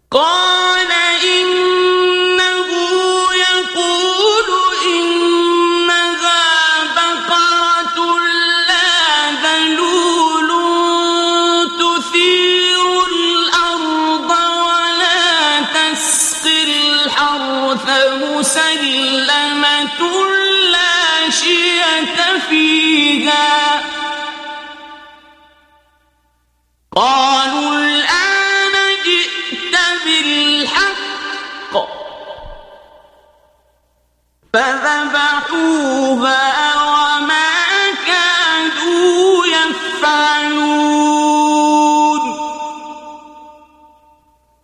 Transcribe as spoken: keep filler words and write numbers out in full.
قال إنه يقول إنها بقرة لا ذلول تثير الأرض ولا تسقي الحرث مسلمة لا شية فيها. قالوا الآن جئت بالحق فذبحوا